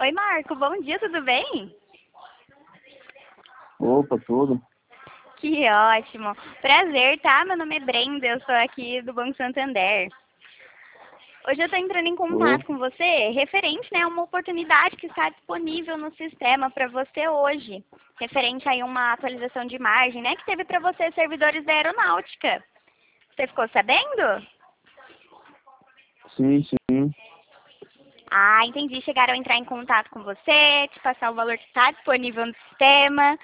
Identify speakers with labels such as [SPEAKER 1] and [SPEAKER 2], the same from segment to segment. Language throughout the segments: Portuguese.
[SPEAKER 1] Oi, Marco, bom dia, tudo bem?
[SPEAKER 2] Opa, tudo?
[SPEAKER 1] Que ótimo. Prazer, tá? Meu nome é Brenda, eu sou aqui do Banco Santander. Hoje eu estou entrando em contato
[SPEAKER 2] Opa,
[SPEAKER 1] com você referente, né, a uma oportunidade que está disponível no sistema para você hoje. Referente aí a uma atualização de margem, né, que teve para você servidores da aeronáutica. Você ficou sabendo?
[SPEAKER 2] sim, sim.
[SPEAKER 1] Ah, entendi. Chegaram a entrar em contato com você, te passar o valor que está disponível no sistema.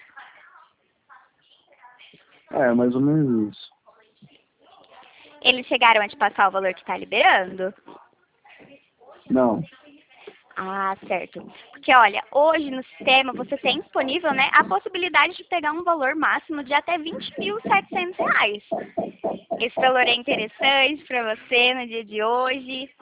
[SPEAKER 2] É, mais ou menos isso.
[SPEAKER 1] Eles chegaram a te passar o valor que está liberando?
[SPEAKER 2] Não,
[SPEAKER 1] Ah, certo. Porque, olha, hoje no sistema você tem disponível, né, a possibilidade de pegar um valor máximo de até R$ 20.700. Esse valor é interessante para você no dia de hoje.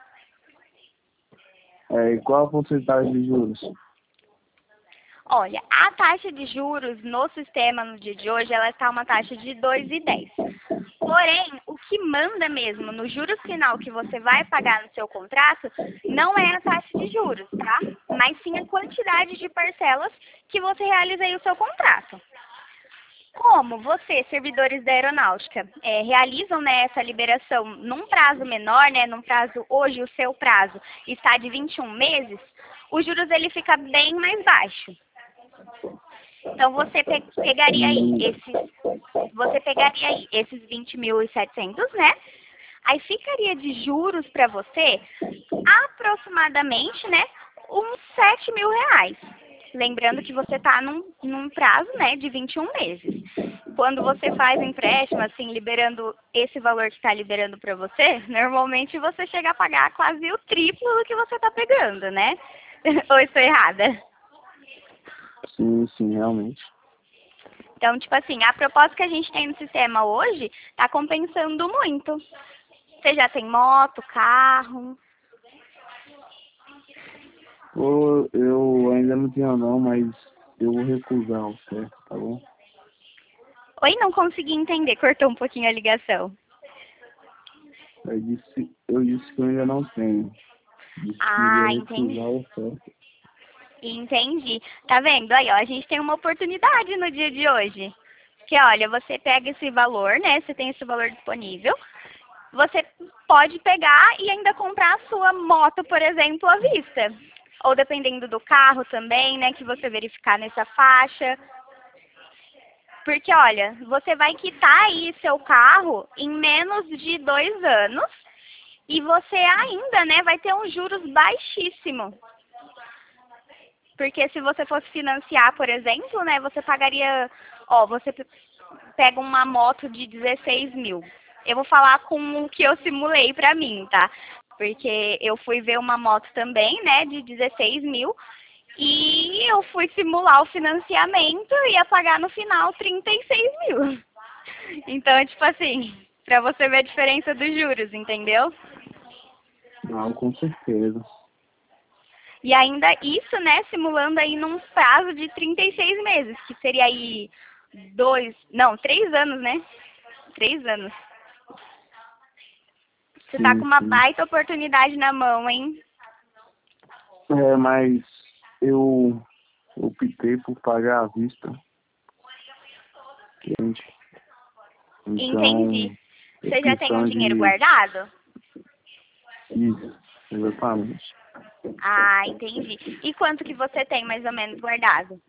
[SPEAKER 2] e qual a porcentagem de juros?
[SPEAKER 1] Olha, a taxa de juros no sistema no dia de hoje, ela está uma taxa de 2,10. Porém, o que manda mesmo no juros final que você vai pagar no seu contrato não é a taxa de juros, tá? Mas sim a quantidade de parcelas que você realiza aí o seu contrato. Como você, servidores da aeronáutica, realizam, né, essa liberação num prazo menor, né, num prazo, hoje o seu prazo está de 21 meses, os juros ele fica bem mais baixo. Então
[SPEAKER 2] Hum,
[SPEAKER 1] você pegaria aí esses 20.700, né? Aí ficaria de juros para você aproximadamente, né, uns R$ 7.000. Lembrando que você está num prazo, né, de 21 meses. Quando você faz empréstimo, assim, liberando esse valor que está liberando para você, normalmente você chega a pagar quase o triplo do que você está pegando, né? Ou estou errada?
[SPEAKER 2] sim, sim, realmente.
[SPEAKER 1] Então, tipo assim, a proposta que a gente tem no sistema hoje está compensando muito. Você já tem moto, carro?
[SPEAKER 2] Pô, eu ainda não tenho não, mas eu vou recusar o certo, tá bom?
[SPEAKER 1] Oi, não consegui entender, cortou um pouquinho a ligação.
[SPEAKER 2] Eu disse que eu ainda não tenho. Disse que
[SPEAKER 1] Ah,
[SPEAKER 2] iria recusar
[SPEAKER 1] entendi.
[SPEAKER 2] a oferta.
[SPEAKER 1] Entendi. Tá vendo? Aí, ó, a gente tem uma oportunidade no dia de hoje. Que, olha, você pega esse valor, né? Você tem esse valor disponível. Você pode pegar e ainda comprar a sua moto, por exemplo, à vista. Ou dependendo do carro também, né? Que você verificar nessa faixa. Porque, olha, você vai quitar aí seu carro em menos de 2 anos e você ainda, né, vai ter um juros baixíssimo. Porque se você fosse financiar, por exemplo, né, você pagaria, ó, você pega uma moto de 16 mil. Eu vou falar com o que eu simulei pra mim, tá? Porque eu fui ver uma moto também, né, de 16 mil. E eu fui simular o financiamento e ia pagar no final 36 mil. Então, tipo assim, pra você ver a diferença dos juros, entendeu?
[SPEAKER 2] Não, com certeza.
[SPEAKER 1] E ainda isso, né, simulando aí num prazo de 36 meses, que seria aí 3 anos, né? 3 anos. Você tá com
[SPEAKER 2] Sim,
[SPEAKER 1] uma
[SPEAKER 2] sim.
[SPEAKER 1] baita oportunidade na mão, hein?
[SPEAKER 2] Mas eu optei por pagar à vista, entende? Então,
[SPEAKER 1] Entendi.
[SPEAKER 2] é
[SPEAKER 1] Você já tem um
[SPEAKER 2] questão
[SPEAKER 1] dinheiro
[SPEAKER 2] de
[SPEAKER 1] guardado?
[SPEAKER 2] isso, exatamente.
[SPEAKER 1] Ah, entendi. E quanto que você tem mais ou menos guardado?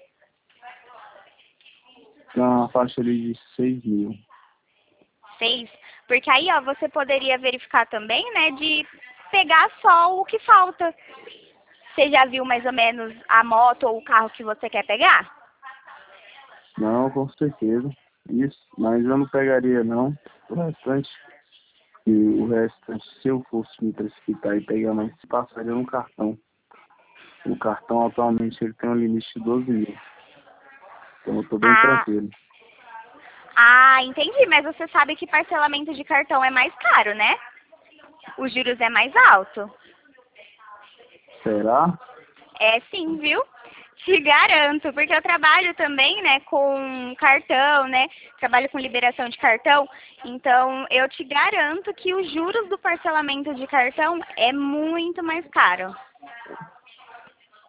[SPEAKER 2] Então, uma faixa ali de 6.000.
[SPEAKER 1] 6? Porque aí, ó, você poderia verificar também, né, de pegar só o que falta. Você já viu mais ou menos a moto ou o carro que você quer pegar?
[SPEAKER 2] Não, com certeza. Isso, mas eu não pegaria não. O restante, e o restante, se eu fosse me precipitar e pegar mais, passaria no cartão. O cartão atualmente ele tem um limite de 12.000. Então eu tô bem
[SPEAKER 1] Ah,
[SPEAKER 2] tranquilo.
[SPEAKER 1] entendi. Mas você sabe que parcelamento de cartão é mais caro, né? Os juros é mais alto.
[SPEAKER 2] Será?
[SPEAKER 1] É sim, viu? Te garanto, porque eu trabalho também, né, com cartão, né? Trabalho com liberação de cartão. Então, eu te garanto que os juros do parcelamento de cartão é muito mais caro.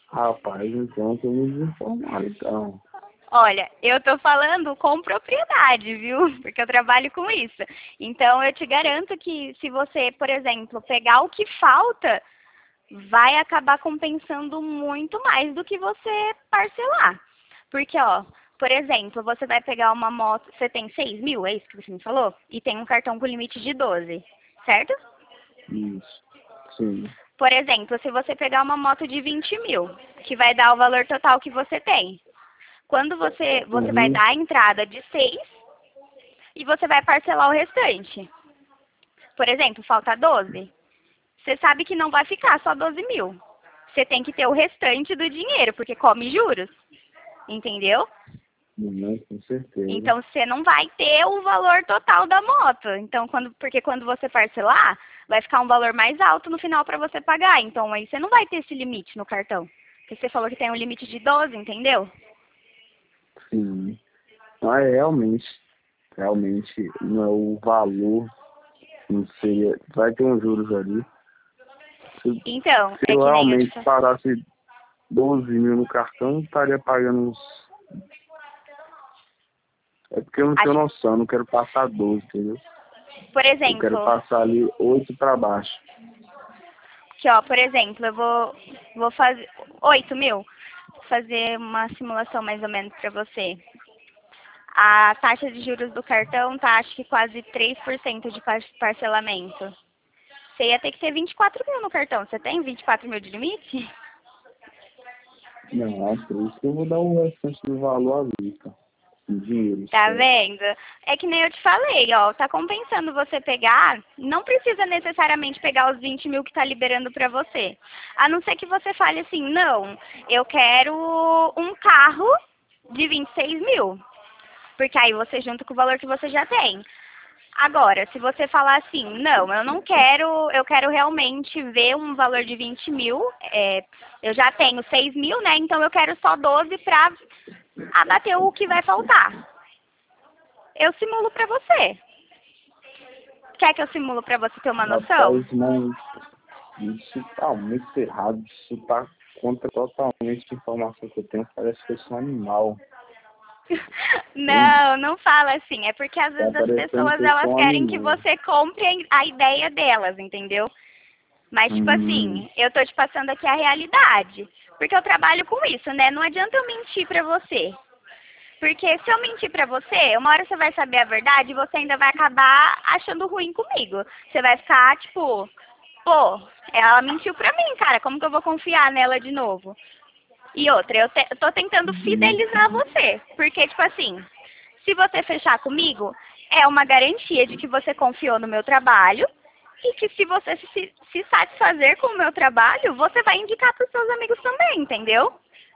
[SPEAKER 2] Rapaz, então tô me desinformado, então.
[SPEAKER 1] Olha, eu tô falando com propriedade, viu? Porque eu trabalho com isso. Então, eu te garanto que se você, por exemplo, pegar o que falta, vai acabar compensando muito mais do que você parcelar. Porque, ó, por exemplo, você vai pegar uma moto, você tem 6 mil, é isso que você me falou? E tem um cartão com limite de 12, certo?
[SPEAKER 2] Isso. Sim.
[SPEAKER 1] Por exemplo, se você pegar uma moto de 20 mil, que vai dar o valor total que você tem. Quando você vai
[SPEAKER 2] Uhum.
[SPEAKER 1] dar a entrada de 6 e você vai parcelar o restante. Por exemplo, falta 12. Você sabe que não vai ficar só 12 mil. Você tem que ter o restante do dinheiro, porque come juros. Entendeu?
[SPEAKER 2] Não, com certeza.
[SPEAKER 1] Então você não vai ter o valor total da moto. Então, porque quando você parcelar, vai ficar um valor mais alto no final para você pagar. Então aí você não vai ter esse limite no cartão. Porque você falou que tem um limite de 12, entendeu?
[SPEAKER 2] Sim. Mas realmente não é o valor, não sei, vai ter uns juros ali. Se,
[SPEAKER 1] Então,
[SPEAKER 2] se
[SPEAKER 1] é
[SPEAKER 2] eu
[SPEAKER 1] que nem eu te
[SPEAKER 2] realmente
[SPEAKER 1] falei.
[SPEAKER 2] parasse 12 mil no cartão, eu estaria pagando uns. É porque eu não tenho noção, não quero passar 12, entendeu?
[SPEAKER 1] Por
[SPEAKER 2] Eu quero
[SPEAKER 1] exemplo,
[SPEAKER 2] passar ali 8 para baixo.
[SPEAKER 1] que ó, por exemplo, vou fazer 8 mil, fazer uma simulação mais ou menos para você. A taxa de juros do cartão tá acho que quase 3% de parcelamento. Você ia ter que ter 24 mil no cartão. Você tem 24 mil de limite?
[SPEAKER 2] Não, por isso que eu vou dar o restante do valor à vista. Em dinheiro,
[SPEAKER 1] Tá
[SPEAKER 2] certo?
[SPEAKER 1] vendo? É que nem eu te falei, ó, tá compensando você pegar, não precisa necessariamente pegar os 20 mil que tá liberando pra você. A não ser que você fale assim, não, eu quero um carro de 26 mil. Porque aí você junta com o valor que você já tem. Agora, se você falar assim, não, eu não quero, eu quero realmente ver um valor de 20 mil, eu já tenho 6 mil, né? Então eu quero só 12 pra abater o que vai faltar. Eu simulo pra você. Quer que eu simulo pra você ter uma noção?
[SPEAKER 2] Rapaz, mas isso tá muito errado. Isso tá contra totalmente a informação que eu tenho. Parece que eu sou um animal. Entende?
[SPEAKER 1] Não, não fala assim. É porque às
[SPEAKER 2] Tá
[SPEAKER 1] vezes as
[SPEAKER 2] parecendo
[SPEAKER 1] pessoas
[SPEAKER 2] que eu
[SPEAKER 1] elas
[SPEAKER 2] sou um
[SPEAKER 1] querem que
[SPEAKER 2] animal.
[SPEAKER 1] você compre a ideia delas, entendeu? Mas, tipo
[SPEAKER 2] Hum,
[SPEAKER 1] assim, eu tô te passando aqui a realidade. Porque eu trabalho com isso, né? Não adianta eu mentir pra você. Porque se eu mentir pra você, uma hora você vai saber a verdade e você ainda vai acabar achando ruim comigo. Você vai ficar, tipo, pô, ela mentiu pra mim, cara. Como que eu vou confiar nela de novo? E outra, eu tô tentando
[SPEAKER 2] uhum.
[SPEAKER 1] fidelizar você. Porque, tipo assim, se você fechar comigo, é uma garantia de que você confiou no meu trabalho e que se você se satisfazer com o meu trabalho, você vai indicar para os seus amigos também, entendeu?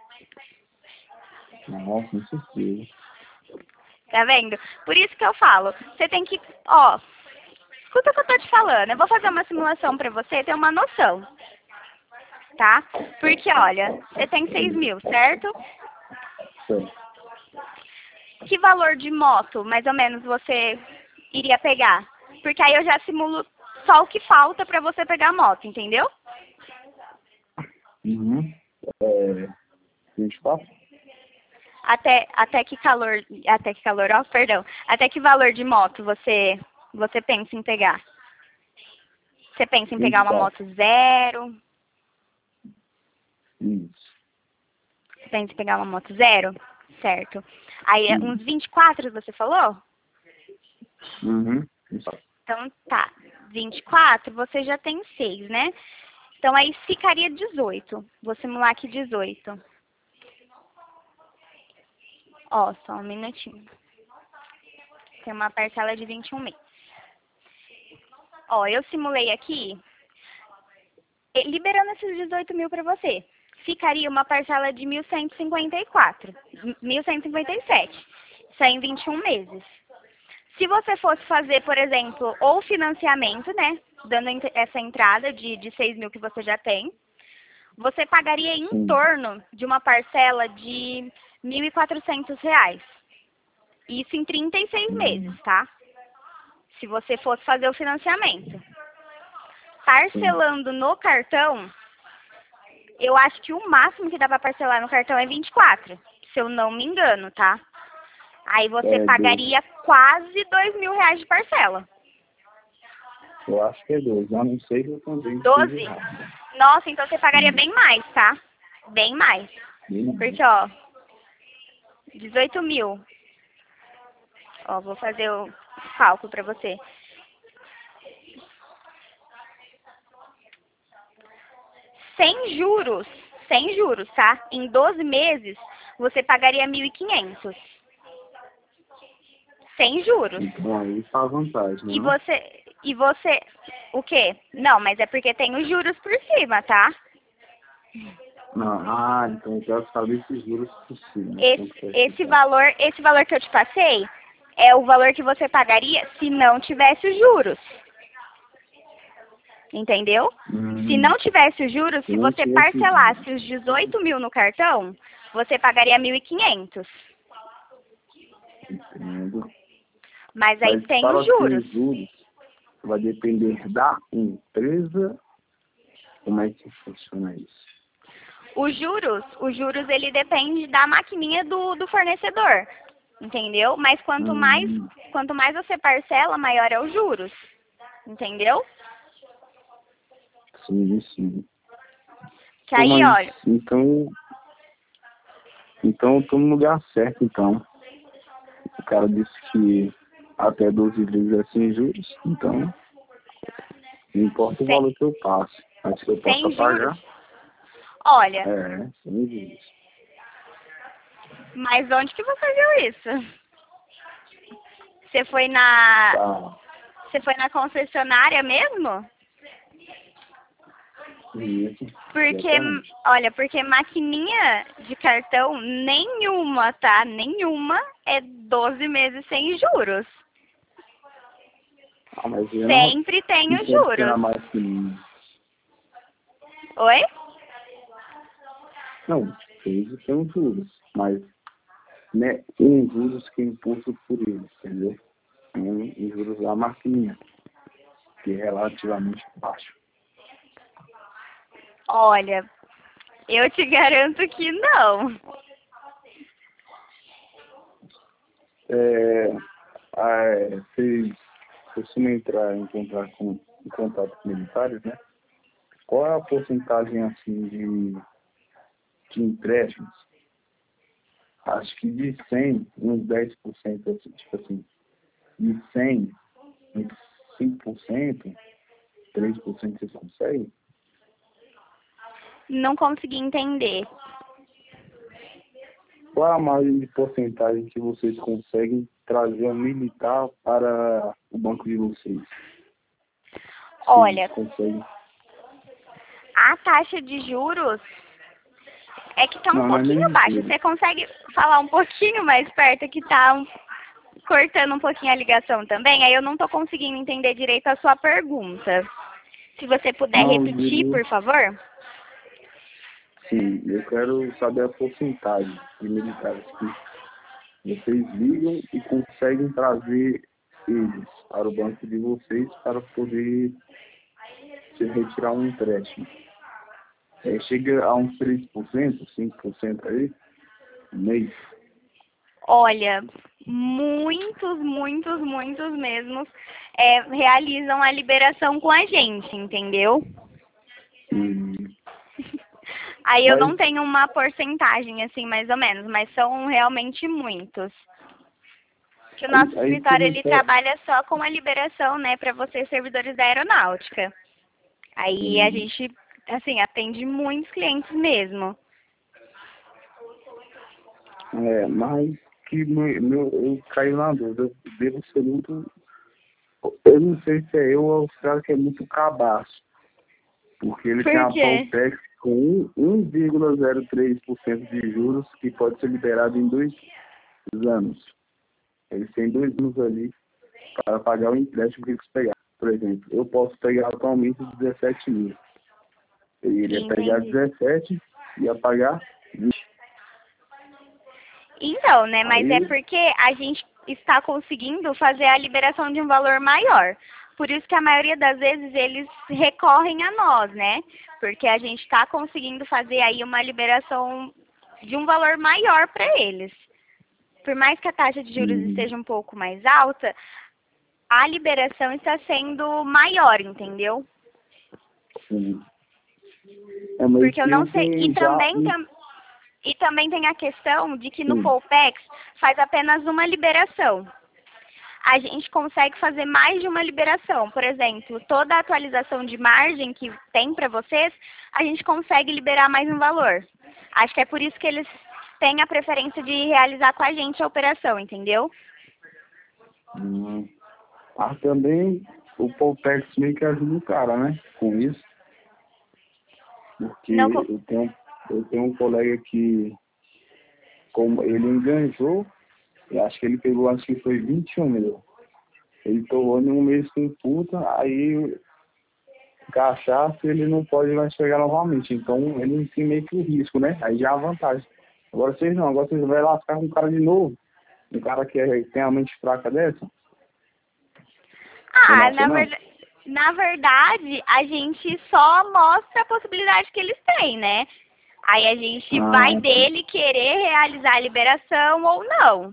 [SPEAKER 2] Não, com certeza.
[SPEAKER 1] Tá vendo? Por isso que eu falo, você tem que, ó, escuta o que eu tô te falando. Eu vou fazer uma simulação para você ter uma noção, tá? Porque, olha, você tem 6 mil, certo?
[SPEAKER 2] Certo.
[SPEAKER 1] Que valor de moto, mais ou menos, você iria pegar? Porque aí eu já simulo só o que falta para você pegar a moto, entendeu?
[SPEAKER 2] Uhum. É, 24?
[SPEAKER 1] Até que calor, ó, perdão. Até que valor de moto você pensa em pegar? Você pensa em pegar uma
[SPEAKER 2] 24.
[SPEAKER 1] moto zero?
[SPEAKER 2] Isso.
[SPEAKER 1] Você pensa em pegar uma moto zero? Certo. Aí uns
[SPEAKER 2] Isso.
[SPEAKER 1] 24 você falou?
[SPEAKER 2] Uhum. Isso.
[SPEAKER 1] Então tá. 24 você já tem 6, né? Então aí ficaria 18. Vou simular aqui 18. Ó, só um minutinho. Tem uma parcela de 21 meses. Ó, eu simulei aqui, liberando esses 18 mil para você. Ficaria uma parcela de 1.154, 1.157. Isso aí em 21 meses. Se você fosse fazer, por exemplo, ou financiamento, né? Dando essa entrada de 6 mil que você já tem, você pagaria em
[SPEAKER 2] Sim.
[SPEAKER 1] torno de uma parcela de R$ 1.400. Isso em 36 meses,
[SPEAKER 2] Uhum.
[SPEAKER 1] tá? Se você fosse fazer o financiamento.
[SPEAKER 2] Sim.
[SPEAKER 1] Parcelando no cartão, Eu acho que o máximo que dá pra parcelar no cartão é 24, se eu não me engano, tá? Aí você
[SPEAKER 2] É 12.
[SPEAKER 1] pagaria quase R$ 2.000 de parcela.
[SPEAKER 2] Eu acho que é 12. A não ser que eu também esteja
[SPEAKER 1] 12?
[SPEAKER 2] errado.
[SPEAKER 1] Nossa, então você pagaria bem mais, tá? Bem mais. Porque, ó, 18 mil. Ó, vou fazer o cálculo pra você. Sem juros, tá? Em 12 meses, você pagaria 1.500. Sem juros.
[SPEAKER 2] Então aí tá a vantagem,
[SPEAKER 1] E
[SPEAKER 2] não?
[SPEAKER 1] você, o quê? Não, mas é porque tem os juros por cima, tá?
[SPEAKER 2] Não. Então eu quero saber esses juros possíveis.
[SPEAKER 1] Esse valor que eu te passei é o valor que você pagaria se não tivesse os juros. Entendeu? Se não tivesse os juros, se
[SPEAKER 2] não
[SPEAKER 1] você
[SPEAKER 2] tivesse
[SPEAKER 1] parcelasse os 18 mil no cartão, você pagaria 1.500.
[SPEAKER 2] Entendo.
[SPEAKER 1] Mas aí
[SPEAKER 2] Mas
[SPEAKER 1] tem
[SPEAKER 2] para
[SPEAKER 1] os
[SPEAKER 2] ter
[SPEAKER 1] juros.
[SPEAKER 2] juros, vai depender da empresa. Como é que funciona isso?
[SPEAKER 1] Os juros ele depende da maquininha do fornecedor. Entendeu? Mas quanto mais você parcela, maior é os juros. Entendeu?
[SPEAKER 2] Sim, sim.
[SPEAKER 1] Que aí,
[SPEAKER 2] Mas,
[SPEAKER 1] olha,
[SPEAKER 2] então eu tô no lugar certo, então. O cara disse que até 12 vezes é sem juros, então não importa o
[SPEAKER 1] sem,
[SPEAKER 2] valor que eu passe. Mas que eu possa
[SPEAKER 1] sem juros,
[SPEAKER 2] pagar,
[SPEAKER 1] olha,
[SPEAKER 2] sem juros.
[SPEAKER 1] mas onde que você viu isso? Você foi na,
[SPEAKER 2] Tá.
[SPEAKER 1] você foi na concessionária mesmo?
[SPEAKER 2] Isso,
[SPEAKER 1] Porque,
[SPEAKER 2] exatamente.
[SPEAKER 1] olha, porque maquininha de cartão nenhuma, tá? Nenhuma é 12 meses sem juros.
[SPEAKER 2] Mas eu
[SPEAKER 1] Sempre tem
[SPEAKER 2] não
[SPEAKER 1] os
[SPEAKER 2] pode ser na
[SPEAKER 1] juros.
[SPEAKER 2] maquininha.
[SPEAKER 1] Oi?
[SPEAKER 2] Não, eles têm juros, mas né, tem juros que é imposto por eles, entendeu? Tem os juros da maquininha, que é relativamente baixo.
[SPEAKER 1] Olha, eu te garanto que não.
[SPEAKER 2] Vocês costumam entrar em contato com militares, né? Qual é a porcentagem assim de empréstimos? Acho que de 100 uns 10%, assim, tipo assim, de 100 uns 5%, 3% vocês conseguem?
[SPEAKER 1] Não consegui entender.
[SPEAKER 2] Qual a margem de porcentagem que vocês conseguem trazer um militar para o banco de vocês?
[SPEAKER 1] Olha,
[SPEAKER 2] Vocês conseguem?
[SPEAKER 1] a taxa de juros é que tá um
[SPEAKER 2] Não é nem
[SPEAKER 1] pouquinho
[SPEAKER 2] de
[SPEAKER 1] baixa.
[SPEAKER 2] juros.
[SPEAKER 1] Você consegue falar um pouquinho mais perto que tá cortando um pouquinho a ligação também? Aí eu não tô conseguindo entender direito a sua pergunta. Se você puder
[SPEAKER 2] Não,
[SPEAKER 1] repetir,
[SPEAKER 2] digo,
[SPEAKER 1] por favor.
[SPEAKER 2] sim, eu quero saber a porcentagem de militares que vocês ligam e conseguem trazer eles para o banco de vocês para poder se retirar um empréstimo. Chega a uns 3%, 5% aí, no mês.
[SPEAKER 1] Olha, muitos mesmos realizam a liberação com a gente, entendeu?
[SPEAKER 2] Hum,
[SPEAKER 1] Aí eu não
[SPEAKER 2] Mas
[SPEAKER 1] tenho uma porcentagem, assim, mais ou menos, mas são realmente muitos. Que o nosso
[SPEAKER 2] aí você
[SPEAKER 1] escritório,
[SPEAKER 2] não
[SPEAKER 1] ele
[SPEAKER 2] quer.
[SPEAKER 1] trabalha só com a liberação, né, para vocês, servidores da aeronáutica. Aí a
[SPEAKER 2] Hum,
[SPEAKER 1] gente, assim, atende muitos clientes mesmo.
[SPEAKER 2] mas que eu caí na dúvida. Eu devo ser muito. Eu não sei se é eu ou o cara que é muito cabaço. Porque ele tem
[SPEAKER 1] Por
[SPEAKER 2] a
[SPEAKER 1] quê?
[SPEAKER 2] Pautex com 1,03% de juros que pode ser liberado em 2 anos. Eles têm 2 anos ali para pagar o empréstimo que eles pegaram. Por exemplo, eu posso pegar atualmente 17 mil. Eu iria pegar
[SPEAKER 1] Entendi.
[SPEAKER 2] 17 e ia pagar 20.
[SPEAKER 1] Então, né, mas é
[SPEAKER 2] Aí,
[SPEAKER 1] porque a gente está conseguindo fazer a liberação de um valor maior. Por isso que a maioria das vezes eles recorrem a nós, né? Porque a gente está conseguindo fazer aí uma liberação de um valor maior para eles. Por mais que a taxa de juros esteja um pouco mais alta, a liberação está sendo maior, entendeu?
[SPEAKER 2] Sim. É, mas
[SPEAKER 1] Porque eu não sei.
[SPEAKER 2] já...
[SPEAKER 1] E também tem a questão de que no
[SPEAKER 2] Sim.
[SPEAKER 1] Poupex faz apenas uma liberação. A gente consegue fazer mais de uma liberação. Por exemplo, toda a atualização de margem que tem para vocês, a gente consegue liberar mais um valor. Acho que é por isso que eles têm a preferência de realizar com a gente a operação, entendeu?
[SPEAKER 2] Também o Poltex meio que ajuda o cara, né? Com isso. Porque
[SPEAKER 1] Não,
[SPEAKER 2] eu tenho um colega que, como ele enganjou, eu acho que ele pegou, acho que foi 21 mil. Ele torrou em um mês com puta, aí cachaça ele não pode mais pegar novamente. Então ele tem meio que o risco, né? Aí já é a vantagem. Agora vocês não, agora vocês vão lascar com um cara de novo. Um cara que tem a mente fraca dessa.
[SPEAKER 1] na verdade, a gente só mostra a possibilidade que eles têm, né? Aí a gente vai dele querer realizar a liberação ou não.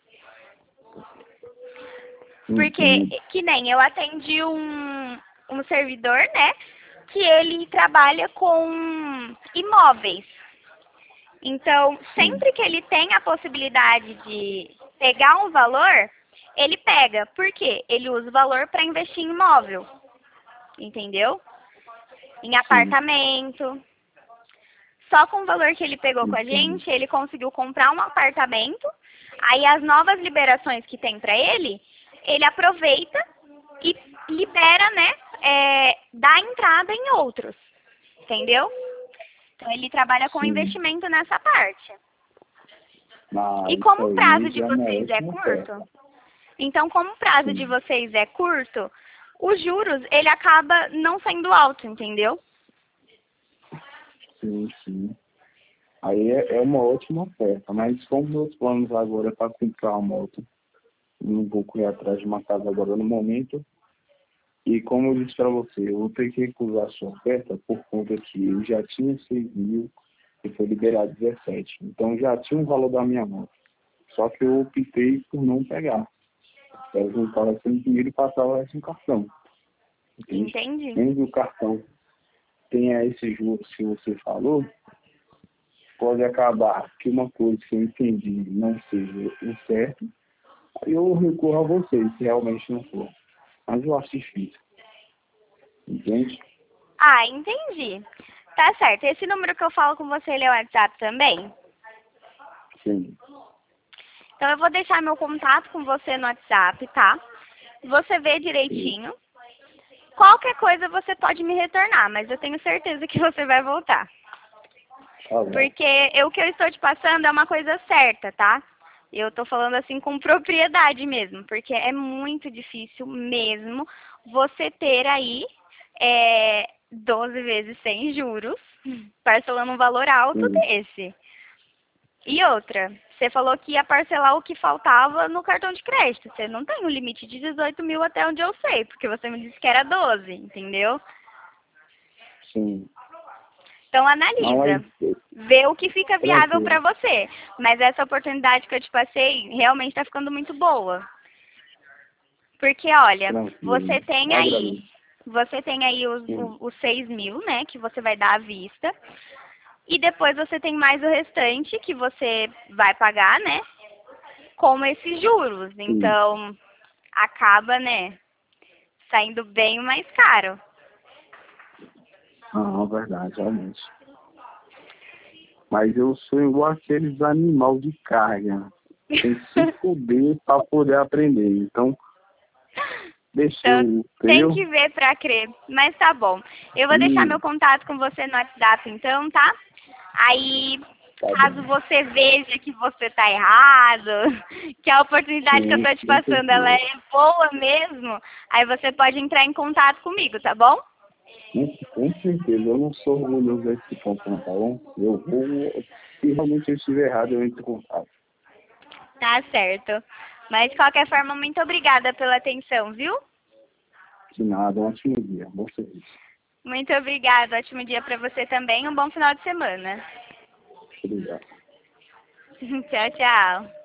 [SPEAKER 1] Porque, que nem eu atendi um servidor, né? Que ele trabalha com imóveis. Então, sempre que ele tem a possibilidade de pegar um valor, ele pega. Por quê? Ele usa o valor para investir em imóvel. Entendeu? Em apartamento. Só com o valor que ele pegou com a gente, ele conseguiu comprar um apartamento. Aí as novas liberações que tem para ele aproveita e libera, né? Dá entrada em outros. Entendeu? Então ele trabalha com investimento nessa parte. E como o prazo de vocês é curto, então como o prazo de vocês é curto, os juros ele acaba não sendo alto, entendeu?
[SPEAKER 2] Sim. Aí é uma ótima oferta, mas como meus planos agora é para comprar uma moto, não vou correr atrás de uma casa agora no momento. E como eu disse para você, eu vou ter que recusar a sua oferta por conta que eu já tinha 6 mil e foi liberado 17. Então já tinha um valor da minha moto. Só que eu optei por não pegar. Eu juntava esse dinheiro e passava esse cartão.
[SPEAKER 1] Entendi.
[SPEAKER 2] Onde o cartão tenha esse juros que você falou, pode acabar que uma coisa que eu entendi não seja o certo, aí eu recorro a vocês, se realmente não for. Mas eu acho difícil. Entende?
[SPEAKER 1] Entendi. Tá certo. Esse número que eu falo com você, ele é o WhatsApp também?
[SPEAKER 2] Sim.
[SPEAKER 1] Então eu vou deixar meu contato com você no WhatsApp, tá? Você vê direitinho. Qualquer coisa você pode me retornar, mas eu tenho certeza que você vai voltar. Porque o que eu estou te passando é uma coisa certa, tá? Eu tô falando assim com propriedade mesmo, porque é muito difícil mesmo você ter aí 12 vezes sem juros, parcelando um valor alto desse. E outra, você falou que ia parcelar o que faltava no cartão de crédito. Você não tem um limite de 18 mil até onde eu sei, porque você me disse que era 12, entendeu?
[SPEAKER 2] Sim.
[SPEAKER 1] Então analisa, vê o que fica viável para você. Mas essa oportunidade que eu te passei realmente está ficando muito boa. Porque, olha, você tem aí os 6 mil, né, que você vai dar à vista. E depois você tem mais o restante que você vai pagar, né, com esses juros. Então, acaba, né, saindo bem mais caro.
[SPEAKER 2] Verdade, realmente. Mas eu sou igual aqueles animais de carga. Tem que se fuder para poder aprender. Então,
[SPEAKER 1] tem que ver para crer. Mas tá bom. Eu vou deixar meu contato com você no WhatsApp, então, tá? Aí, caso você veja que você tá errado, que a oportunidade que eu tô te passando, ela é boa mesmo, aí você pode entrar em contato comigo, tá bom?
[SPEAKER 2] Com certeza, eu não sou orgulhoso desse ponto, não, tá bom? Eu vou, se realmente eu estiver errado, eu entro em contato.
[SPEAKER 1] Tá certo. Mas, de qualquer forma, muito obrigada pela atenção, viu?
[SPEAKER 2] De nada, um ótimo dia. Bom serviço.
[SPEAKER 1] Muito obrigada. Ótimo dia para você também. Um bom final de semana.
[SPEAKER 2] Obrigado.
[SPEAKER 1] Tchau, tchau.